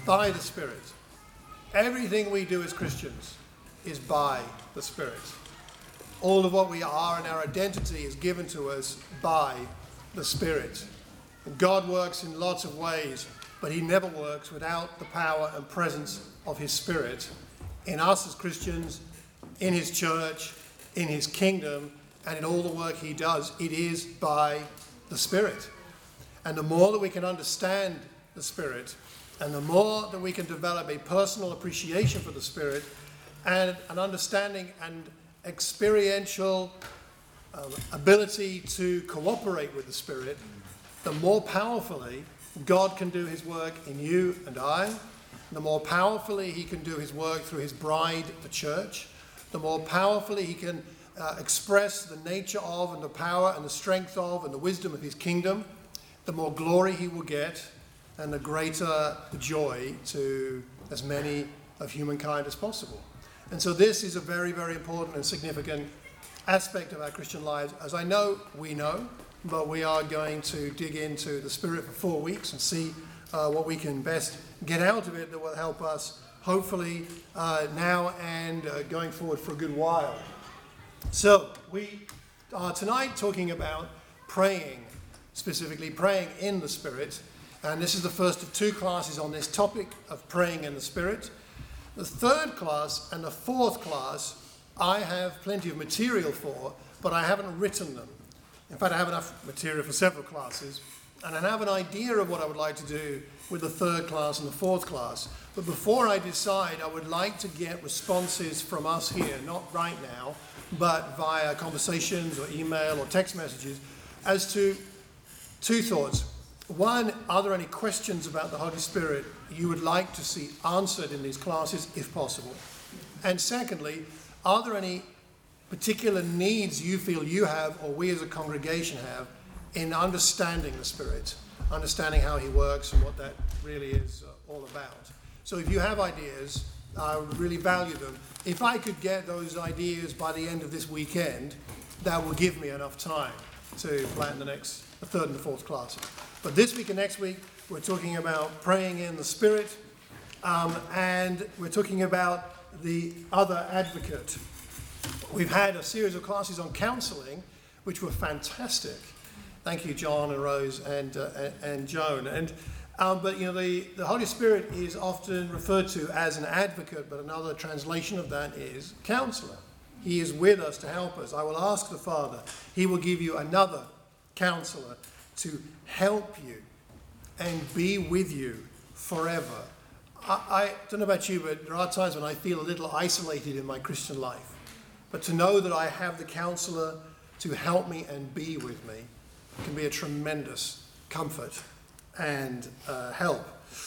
by the Spirit. Everything we do as Christians is by the Spirit. All of what we are and our identity is given to us by the Spirit. And God works in lots of ways, but he never works without the power and presence of his Spirit in us as Christians, in his church, in his kingdom, and in all the work he does. It is by the Spirit. And the more that we can understand the Spirit, and the more that we can develop a personal appreciation for the Spirit, and an understanding and experiential ability to cooperate with the Spirit, the more powerfully God can do his work in you and I, the more powerfully he can do his work through his bride, the church, the more powerfully he can express the nature of and the power and the strength of and the wisdom of his kingdom, the more glory he will get and the greater the joy to as many of humankind as possible. And so this is a very, very important and significant aspect of our Christian lives. As I know, we know, but we are going to dig into the Spirit for 4 weeks and see what we can best get out of it that will help us, hopefully, now and going forward for a good while. So, we are tonight talking about praying, specifically praying in the Spirit. And this is the first of 2 classes on this topic of praying in the Spirit. The 3rd class and the 4th class, I have plenty of material for, but I haven't written them. In fact, I have enough material for several classes, and I have an idea of what I would like to do with the 3rd class and the 4th class. But before I decide, I would like to get responses from us here, not right now, but via conversations or email or text messages, as to 2 thoughts. One, are there any questions about the Holy Spirit you would like to see answered in these classes, if possible? And secondly, are there any particular needs you feel you have, or we as a congregation have, in understanding the Spirit, understanding how he works and what that really is all about? So if you have ideas, I would really value them. If I could get those ideas by the end of this weekend, that will give me enough time to plan the 3rd and the 4th classes. But this week and next week, we're talking about praying in the Spirit, and we're talking about the other advocate. We've had a series of classes on counseling, which were fantastic. Thank you, John and Rose and Joan. But you know, the Holy Spirit is often referred to as an advocate, but another translation of that is counselor. He is with us to help us. I will ask the Father. He will give you another counselor to help you and be with you forever. I don't know about you, but there are times when I feel a little isolated in my Christian life. But to know that I have the counselor to help me and be with me can be a tremendous comfort and help.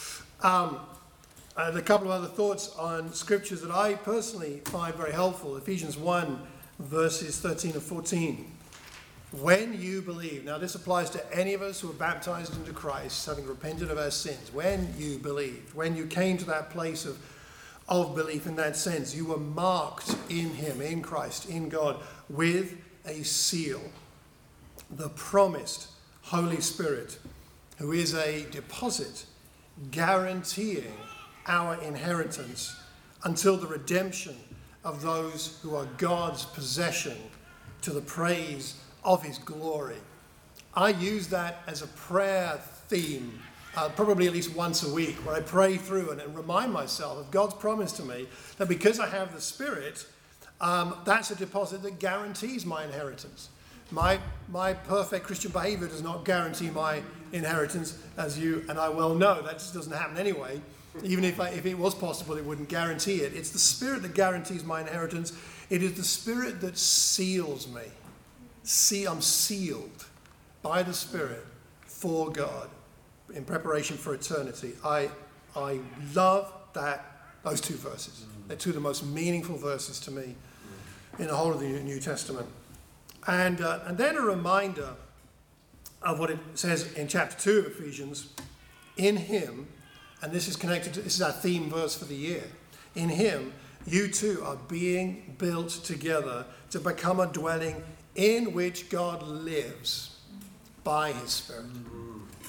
A couple of other thoughts on scriptures that I personally find very helpful. Ephesians 1, verses 13 and 14. When you believe, now this applies to any of us who are baptized into Christ, having repented of our sins. When you believed, when you came to that place of belief in that sense, you were marked in him, in Christ, in God, with a seal, the promised Holy Spirit, who is a deposit guaranteeing our inheritance until the redemption of those who are God's possession to the praise of his glory. I use that as a prayer theme, probably at least once a week, where I pray through and remind myself of God's promise to me that because I have the Spirit, that's a deposit that guarantees my inheritance. My perfect Christian behavior does not guarantee my inheritance, as you and I well know. That just doesn't happen anyway. Even if it was possible, it wouldn't guarantee it. It's the Spirit that guarantees my inheritance. It is the Spirit that seals me. I'm sealed by the Spirit for God in preparation for eternity. I love those 2 verses. They're 2 of the most meaningful verses to me in the whole of the New Testament. And then a reminder of what it says in chapter 2 of Ephesians. In him, and this is our theme verse for the year. In him, you too are being built together to become a dwelling in which God lives by his Spirit.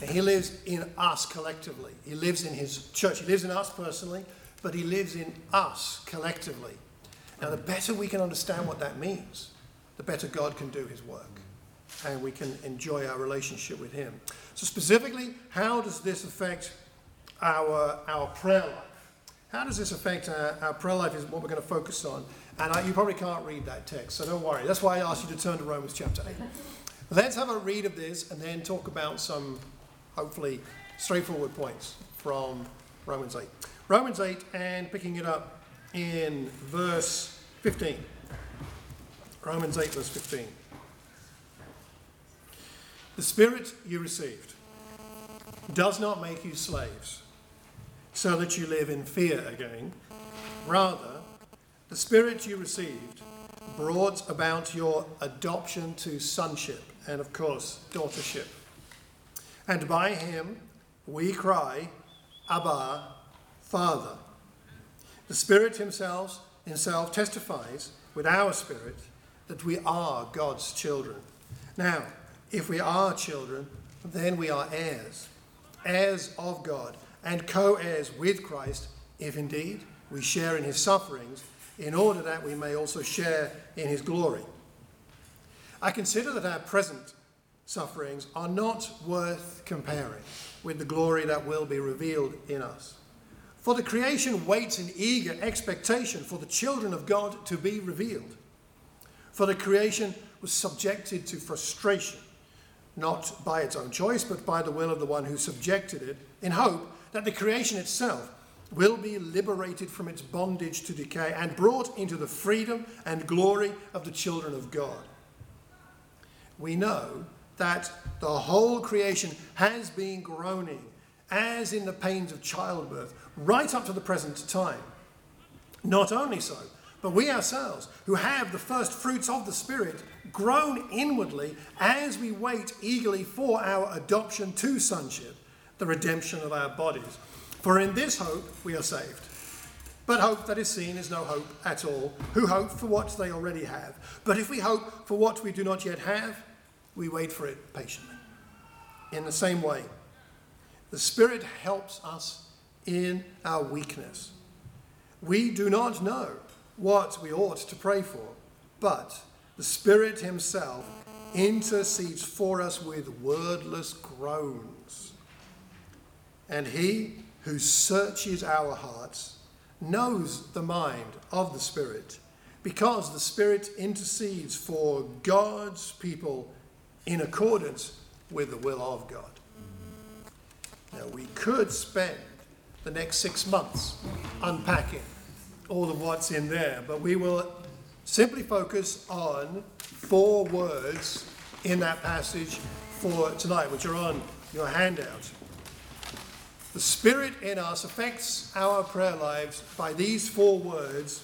He lives in us collectively. He lives in his church. He lives in us personally, but he lives in us collectively. Now, the better we can understand what that means, the better God can do his work, and we can enjoy our relationship with him. So specifically, how does this affect our prayer life? How does this affect our prayer life is what we're going to focus on. And you probably can't read that text, so don't worry. That's why I asked you to turn to Romans chapter 8. Let's have a read of this and then talk about some, hopefully, straightforward points from Romans 8. Romans 8, and picking it up in verse 15. Romans 8, verse 15. The Spirit you received does not make you slaves, so that you live in fear again. Rather, the Spirit you received brought about your adoption to sonship and, of course, daughtership. And by him we cry, Abba, Father. The Spirit himself testifies with our spirit that we are God's children. Now, if we are children, then we are heirs, heirs of God, and co-heirs with Christ, if indeed we share in his sufferings, in order that we may also share in his glory. I consider that our present sufferings are not worth comparing with the glory that will be revealed in us. For the creation waits in eager expectation for the children of God to be revealed. For the creation was subjected to frustration, not by its own choice, but by the will of the one who subjected it, in hope that the creation itself will be liberated from its bondage to decay and brought into the freedom and glory of the children of God. We know that the whole creation has been groaning, as in the pains of childbirth, right up to the present time. Not only so, but we ourselves, who have the first fruits of the Spirit, groan inwardly as we wait eagerly for our adoption to sonship, the redemption of our bodies. For in this hope we are saved. But hope that is seen is no hope at all. Who hope for what they already have? But if we hope for what we do not yet have, we wait for it patiently. In the same way, the Spirit helps us in our weakness. We do not know what we ought to pray for, but the Spirit himself intercedes for us with wordless groans. And he who searches our hearts knows the mind of the Spirit, because the Spirit intercedes for God's people in accordance with the will of God. Now, we could spend the next 6 months unpacking all of what's in there, but we will simply focus on 4 words in that passage for tonight, which are on your handout. The Spirit in us affects our prayer lives by these 4 words.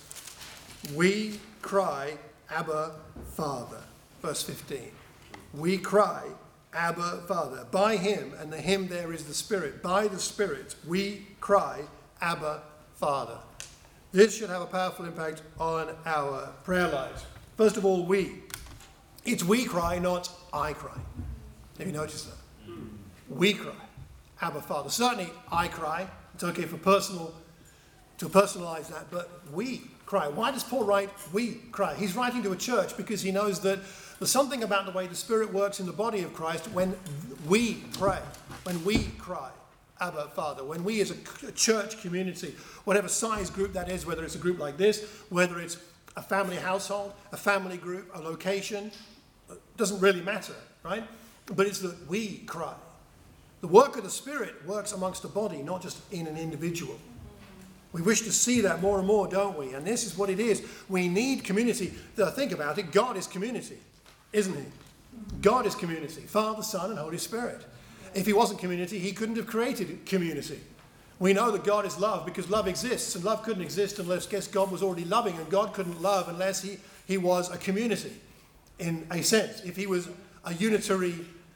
We cry, Abba, Father. Verse 15. We cry, Abba, Father. By him, and the him there is the Spirit. By the Spirit, we cry, Abba, Father. This should have a powerful impact on our prayer lives. First of all, we. It's we cry, not I cry. Have you noticed that? We cry, Abba, Father. Certainly, I cry. It's okay to personalize that, but we cry. Why does Paul write, we cry? He's writing to a church because he knows that there's something about the way the Spirit works in the body of Christ when we pray, when we cry, Abba, Father, when we as a church community, whatever size group that is, whether it's a group like this, whether it's a family household, a family group, a location, doesn't really matter, right? But it's that we cry. The work of the Spirit works amongst the body, not just in an individual. We wish to see that more and more, don't we? And this is what it is. We need community. Think about it. God is community, isn't he? God is community. Father, Son, and Holy Spirit. If he wasn't community, he couldn't have created community. We know that God is love because love exists, and love couldn't exist unless God was already loving, and God couldn't love unless he was a community in a sense. If he was a unitary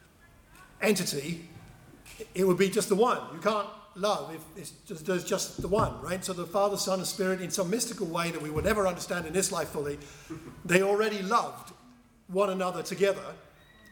entity, it would be just the one. You can't love if there's just the one, right? So the Father, Son, and Spirit, in some mystical way that we will never understand in this life fully, they already loved one another together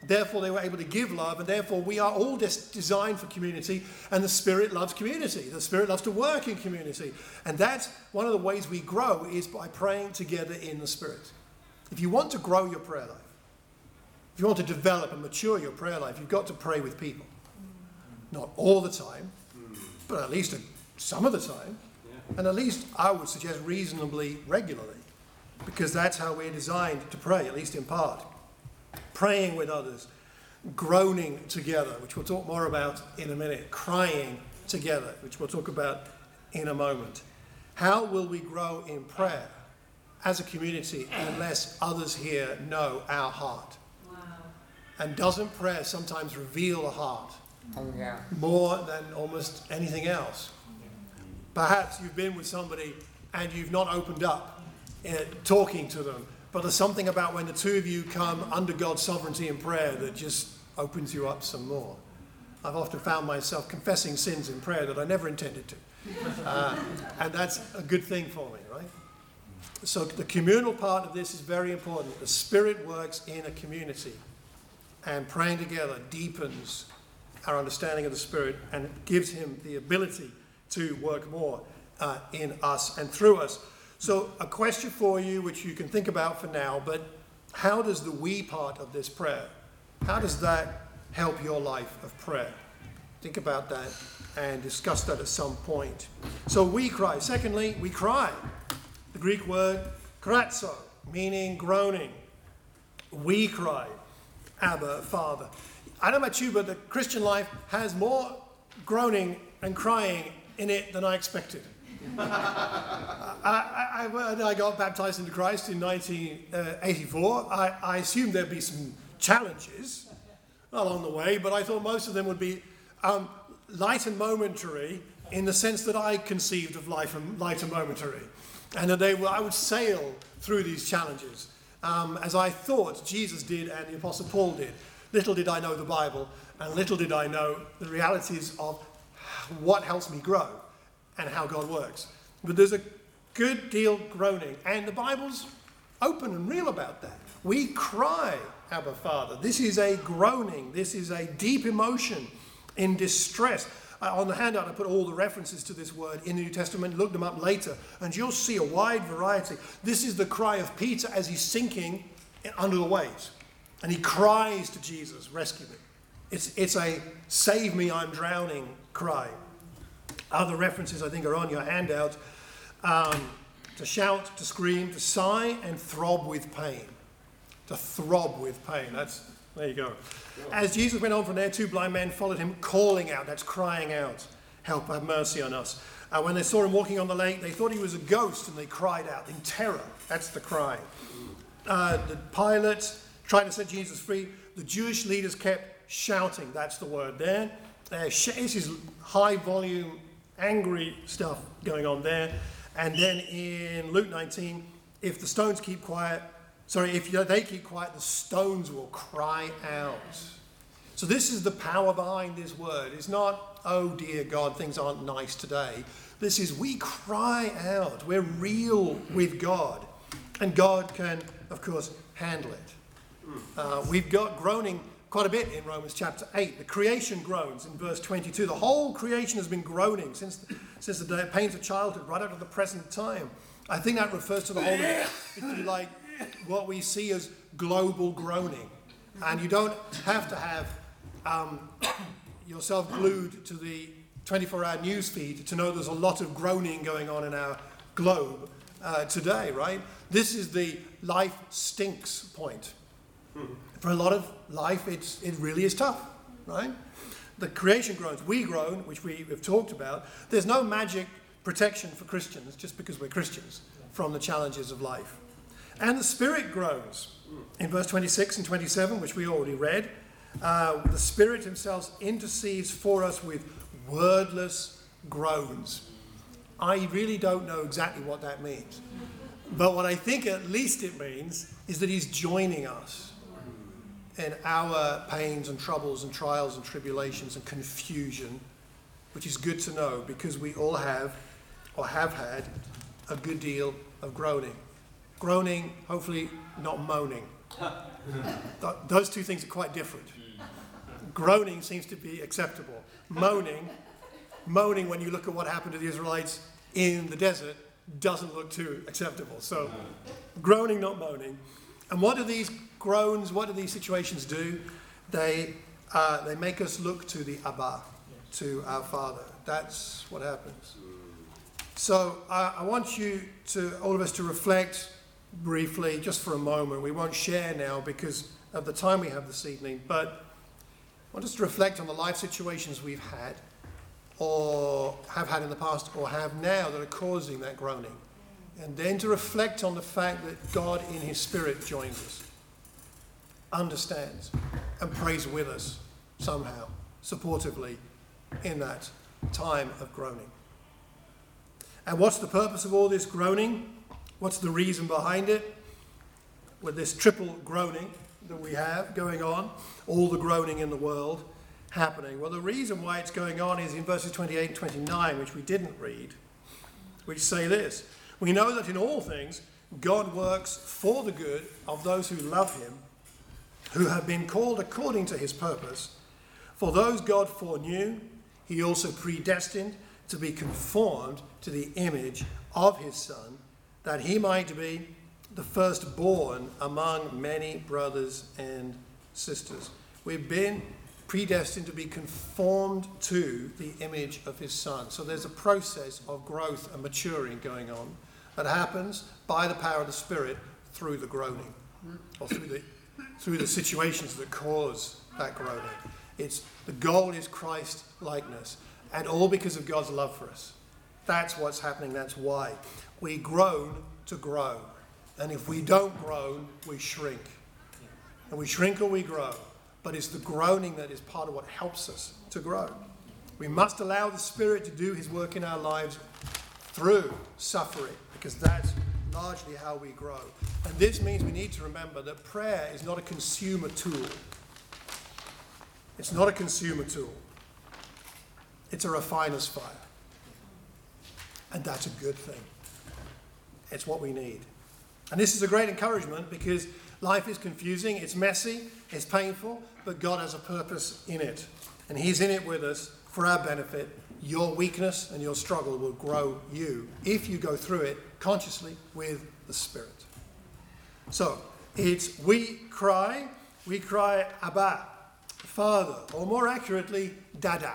Therefore, they were able to give love, and therefore we are all designed for community, and the Spirit loves community. The Spirit loves to work in community. And that's one of the ways we grow, is by praying together in the Spirit. If you want to grow your prayer life, if you want to develop and mature your prayer life, you've got to pray with people. Not all the time, but at least some of the time. And at least, I would suggest, reasonably regularly. Because that's how we're designed to pray, at least in part. Praying with others, groaning together, which we'll talk more about in a minute, crying together, which we'll talk about in a moment. How will we grow in prayer as a community unless others here know our heart? Wow. And doesn't prayer sometimes reveal the heart more than almost anything else? Perhaps you've been with somebody and you've not opened up talking to them, but there's something about when the two of you come under God's sovereignty in prayer that just opens you up some more. I've often found myself confessing sins in prayer that I never intended to. And that's a good thing for me, right? So the communal part of this is very important. The Spirit works in a community, and praying together deepens our understanding of the Spirit and gives him the ability to work more in us and through us. So a question for you, which you can think about for now, but how does the we part of this prayer, how does that help your life of prayer? Think about that and discuss that at some point. So we cry. Secondly, we cry. The Greek word kratzo, meaning groaning. We cry, Abba, Father. I don't know about you, but the Christian life has more groaning and crying in it than I expected. When I got baptized into Christ in 1984, I assumed there'd be some challenges along the way, but I thought most of them would be light and momentary in the sense that I conceived of life and light and momentary. And that I would sail through these challenges as I thought Jesus did and the Apostle Paul did. Little did I know the Bible, and little did I know the realities of what helps me grow and how God works. But there's a good deal groaning, and the Bible's open and real about that. We cry, Abba, Father. This is a groaning. This is a deep emotion in distress. On the handout, I put all the references to this word in the New Testament. Look them up later, and you'll see a wide variety. This is the cry of Peter as he's sinking under the waves, and he cries to Jesus, rescue me. It's a save me, I'm drowning cry. Other references, I think, are on your handout. To shout, to scream, to sigh, and throb with pain. To throb with pain. There you go. As Jesus went on from there, two blind men followed him, calling out. That's crying out. Help, have mercy on us. When they saw him walking on the lake, they thought he was a ghost, and they cried out in terror. That's the cry. The Pilate tried to set Jesus free. The Jewish leaders kept shouting. That's the word there. This is high volume, angry stuff going on there. And then in Luke 19, if they keep quiet, the stones will cry out. So this is the power behind this word. It's not, oh dear God, things aren't nice today. This is, we cry out. We're real with God. And God can, of course, handle it. We've got groaning quite a bit in Romans chapter 8. The creation groans in verse 22. The whole creation has been groaning since the day, pains of childhood, right up to the present time. I think that refers to the whole of, if you like, what we see as global groaning. And you don't have to have yourself glued to the 24-hour news feed to know there's a lot of groaning going on in our globe today, right? This is the life stinks point. For a lot of life, it really is tough, right? The creation groans. We groan, which we have talked about. There's no magic protection for Christians just because we're Christians from the challenges of life. And the Spirit groans. In verse 26 and 27, which we already read, the Spirit himself intercedes for us with wordless groans. I really don't know exactly what that means. But what I think at least it means is that he's joining us in our pains and troubles and trials and tribulations and confusion, which is good to know because we all have or have had a good deal of groaning. Groaning, hopefully not moaning, Those two things are quite different. Groaning seems to be acceptable. Moaning when you look at what happened to the Israelites in the desert doesn't look too acceptable. So groaning, not moaning. And what do these groans, what do these situations do? They make us look to the Abba, to our Father. That's what happens. So I want you to, all of us, to reflect briefly, just for a moment. We won't share now because of the time we have this evening, but I want us to reflect on the life situations we've had, or have had in the past, or have now, that are causing that groaning. And then to reflect on the fact that God in his Spirit joins us, understands, and prays with us somehow, supportively, in that time of groaning. And what's the purpose of all this groaning? What's the reason behind it? With this triple groaning that we have going on, all the groaning in the world happening. Well, the reason why it's going on is in verses 28 and 29, which we didn't read, which say this: we know that in all things God works for the good of those who love him, who have been called according to his purpose. For those God foreknew, he also predestined to be conformed to the image of his Son, that he might be the firstborn among many brothers and sisters. We've been predestined to be conformed to the image of his Son. So there's a process of growth and maturing going on that happens by the power of the Spirit through the groaning, or through the situations that cause that groaning. The goal is Christ likeness, and all because of God's love for us. That's what's happening. That's why we groan to grow. And if we don't groan, we shrink. And we shrink or we grow. But it's the groaning that is part of what helps us to grow. We must allow the Spirit to do his work in our lives through suffering, because that's largely how we grow. And this means we need to remember that prayer is not a consumer tool. It's not a consumer tool. It's a refiner's fire. And that's a good thing. It's what we need. And this is a great encouragement, because life is confusing, it's messy, it's painful, but God has a purpose in it. And he's in it with us for our benefit. Your weakness and your struggle will grow you if you go through it consciously with the Spirit. So, it's we cry Abba, Father, or more accurately, Dada.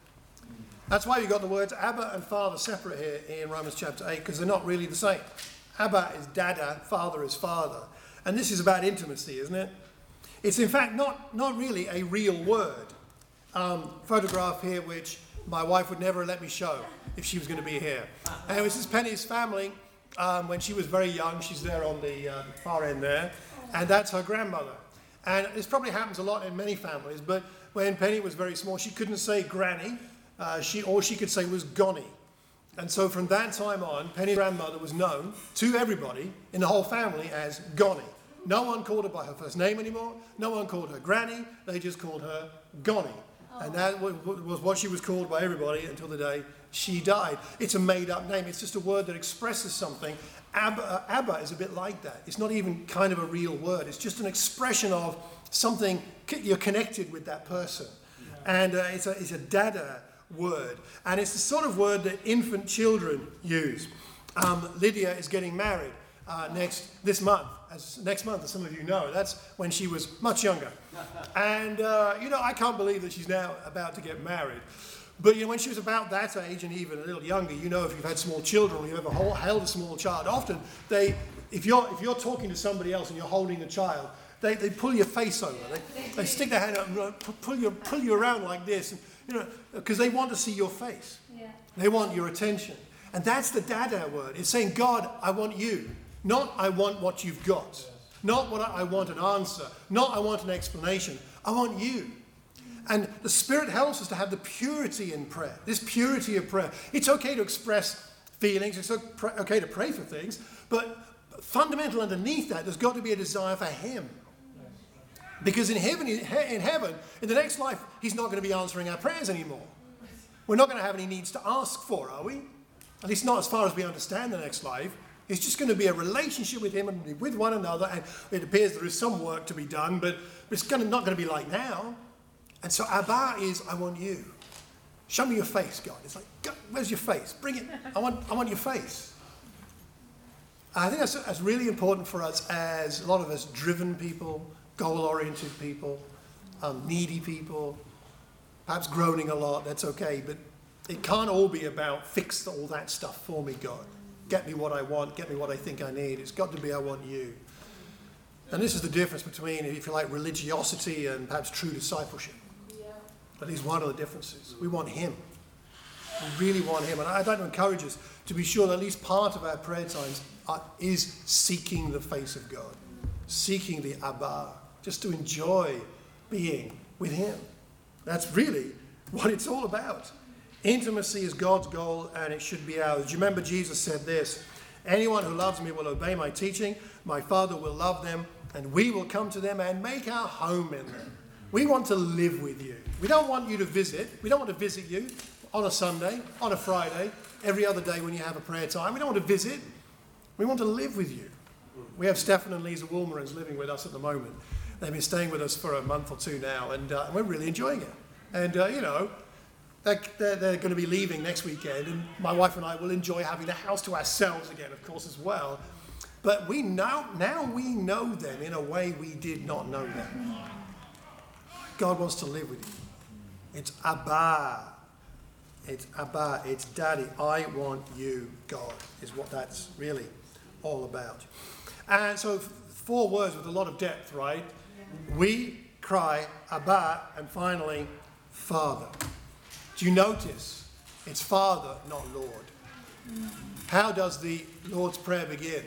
That's why you've got the words Abba and Father separate here in Romans chapter 8, because they're not really the same. Abba is Dada, Father is Father. And this is about intimacy, isn't it? It's in fact not really a real word. Photograph here which my wife would never let me show if she was going to be here. And it was this Penny's family when she was very young. She's there on the far end there. And that's her grandmother. And this probably happens a lot in many families, but when Penny was very small, she couldn't say granny. All she could say was Gonny. And so from that time on, Penny's grandmother was known to everybody in the whole family as Gonny. No one called her by her first name anymore. No one called her Granny. They just called her Gonny. And that was what she was called by everybody until the day she died. It's a made-up name. It's just a word that expresses something. Abba is a bit like that. It's not even kind of a real word. It's just an expression of something. You're connected with that person. And it's a Dada word. And it's the sort of word that infant children use. Lydia is getting married next month, as some of you know. That's when she was much younger. And, I can't believe that she's now about to get married. But, when she was about that age and even a little younger, if you've had small children or you've ever held a small child, often if you're talking to somebody else and you're holding a child, they pull your face over. They stick their hand up and pull you around like this, because they want to see your face. Yeah. They want your attention. And that's the Dada word. It's saying, God, I want you. Not I want what you've got. Not what I want an answer. Not I want an explanation. I want you. And the Spirit helps us to have the purity in prayer. This purity of prayer. It's okay to express feelings. It's okay to pray for things. But fundamental underneath that, there's got to be a desire for him. Because in heaven, in the next life, he's not going to be answering our prayers anymore. We're not going to have any needs to ask for, are we? At least not as far as we understand the next life. It's just going to be a relationship with him and with one another. And it appears there is some work to be done, but it's not going to be like now. And so Abba is, I want you. Show me your face, God. It's like, God, where's your face? Bring it. I want your face. I think that's really important for us, as a lot of us driven people, goal-oriented people, needy people, perhaps groaning a lot. That's okay, but it can't all be about fix all that stuff for me, God. Get me what I want, get me what I think I need. It's got to be I want you. And this is the difference between, if you like, religiosity and perhaps true discipleship. At least one of the differences. We want him. We really want him. And I'd like to encourage us to be sure that at least part of our prayer times is seeking the face of God. Seeking the Abba. Just to enjoy being with him. That's really what it's all about. Intimacy is God's goal, and it should be ours. Do you remember Jesus said this? Anyone who loves me will obey my teaching. My Father will love them, and we will come to them and make our home in them. We want to live with you. We don't want you to visit. We don't want to visit you on a Sunday, on a Friday, every other day when you have a prayer time. We don't want to visit. We want to live with you. We have Stefan and Lisa Woolmerans living with us at the moment. They've been staying with us for a month or two now, and we're really enjoying it. And, they're going to be leaving next weekend, and my wife and I will enjoy having the house to ourselves again, of course, as well. But now we know them in a way we did not know them. God wants to live with you. It's Abba. It's Abba. It's Daddy. I want you, God, is what that's really all about. And so 4 words with a lot of depth, right? Yeah. We cry, Abba, and finally, Father. Do you notice? It's Father, not Lord. How does the Lord's Prayer begin?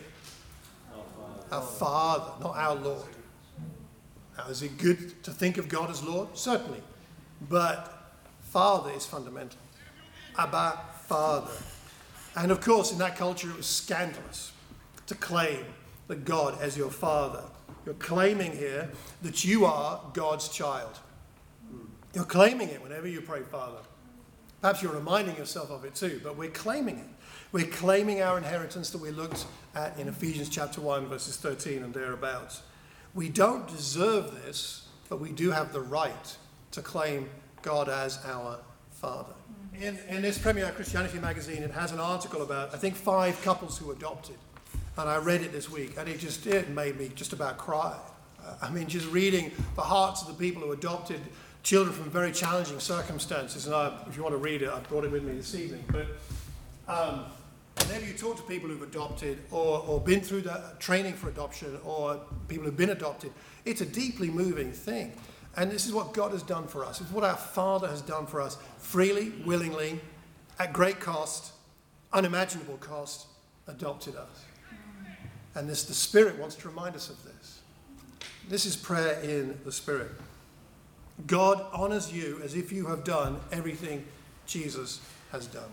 Our Father, not our Lord. Now, is it good to think of God as Lord? Certainly. But Father is fundamental. Abba, Father. And of course, in that culture, it was scandalous to claim that God as your Father. You're claiming here that you are God's child. You're claiming it whenever you pray, Father. Perhaps you're reminding yourself of it too, but we're claiming it. We're claiming our inheritance that we looked at in Ephesians chapter 1, verses 13 and thereabouts. We don't deserve this, but we do have the right to claim God as our Father. In this Premier Christianity magazine, it has an article about, I think, 5 couples who adopted. And I read it this week, and it made me just about cry. Just reading the hearts of the people who adopted children from very challenging circumstances. And if you want to read it, I brought it with me this evening. But whenever you talk to people who've adopted or been through the training for adoption, or people who've been adopted, it's a deeply moving thing. And this is what God has done for us. It's what our Father has done for us, freely, willingly, at great cost, unimaginable cost, adopted us. And the Spirit wants to remind us of this. This is prayer in the Spirit. God honors you as if you have done everything Jesus has done.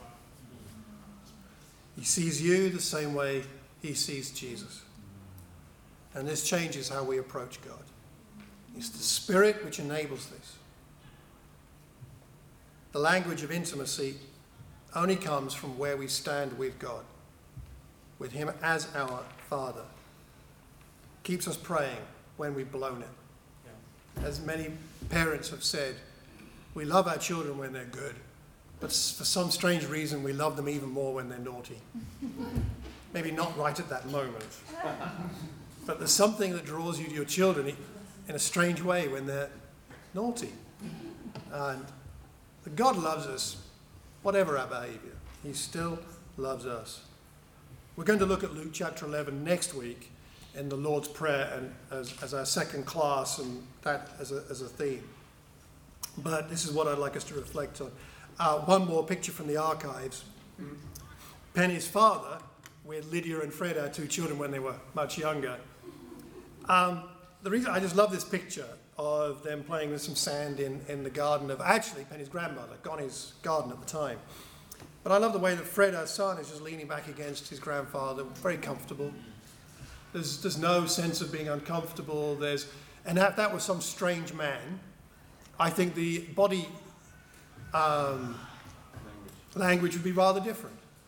He sees you the same way he sees Jesus. And this changes how we approach God. It's the Spirit which enables this. The language of intimacy only comes from where we stand with God, with him as our Father. Keeps us praying when we've blown it. As many parents have said, we love our children when they're good, but for some strange reason we love them even more when they're naughty. Maybe not right at that moment, but there's something that draws you to your children in a strange way when they're naughty. And God loves us, whatever our behavior. He still loves us. We're going to look at Luke chapter 11 next week in the Lord's Prayer, and as our second class, and that as a theme. But this is what I'd like us to reflect on. One more picture from the archives. Penny's father, with Lydia and Fred, our 2 children, when they were much younger. The reason I just love this picture of them playing with some sand in the garden of actually Penny's grandmother, Connie's garden at the time. But I love the way that Fred, our son, is just leaning back against his grandfather, very comfortable. There's no sense of being uncomfortable. And if that was some strange man, I think the body language would be rather different.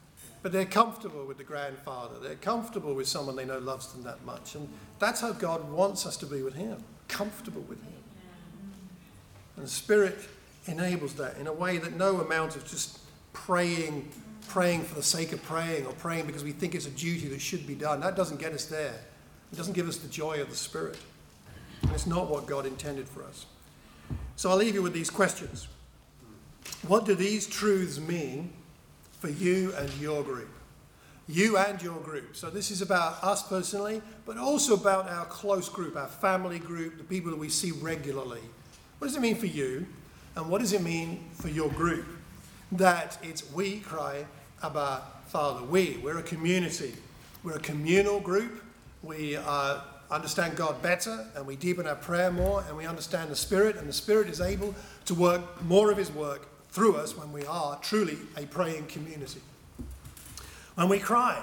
but they're comfortable with the grandfather. They're comfortable with someone they know loves them that much. And that's how God wants us to be with him, comfortable with him. And the Spirit enables that in a way that no amount of just praying for the sake of praying, or praying because we think it's a duty that should be done, that doesn't get us there. It doesn't give us the joy of the Spirit. And it's not what God intended for us. So I'll leave you with these questions. What do these truths mean for you and your group? You and your group. So this is about us personally, but also about our close group, our family group, the people that we see regularly. What does it mean for you? And what does it mean for your group? That it's we cry, Abba, Father. We're a community. We're a communal group. We understand God better, and we deepen our prayer more, and we understand the Spirit, and the Spirit is able to work more of his work through us when we are truly a praying community. When we cry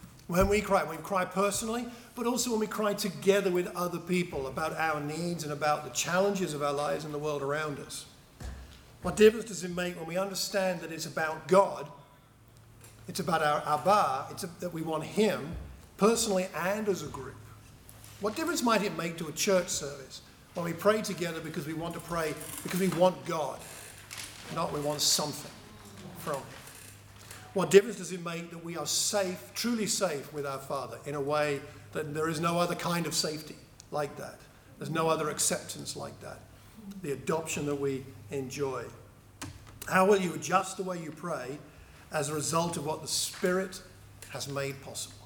personally, but also when we cry together with other people about our needs and about the challenges of our lives and the world around us. What difference does it make when we understand that it's about God, it's about our Abba, that we want him personally and as a group? What difference might it make to a church service when we pray together because we want to pray because we want God, not we want something from him? What difference does it make that we are safe, truly safe with our Father in a way that there is no other kind of safety like that? There's no other acceptance like that. The adoption that we enjoy. How will you adjust the way you pray as a result of what the Spirit has made possible?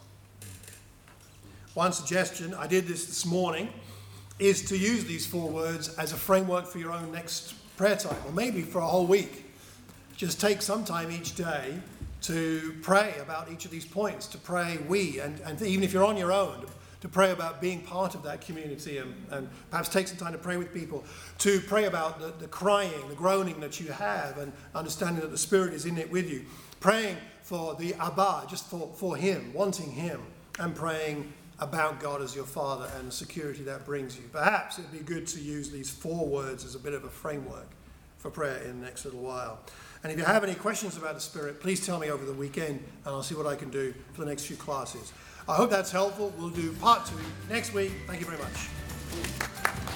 One suggestion, I did this morning, is to use these 4 words as a framework for your own next prayer time, or maybe for a whole week. Just take some time each day to pray about each of these points, to pray and even if you're on your own, to pray about being part of that community, and perhaps take some time to pray with people, to pray about the crying, the groaning that you have, and understanding that the Spirit is in it with you. Praying for the Abba, just for him, wanting him, and praying about God as your Father and the security that brings you. Perhaps it'd be good to use these 4 words as a bit of a framework for prayer in the next little while. And if you have any questions about the Spirit, please tell me over the weekend, and I'll see what I can do for the next few classes. I hope that's helpful. We'll do part 2 next week. Thank you very much.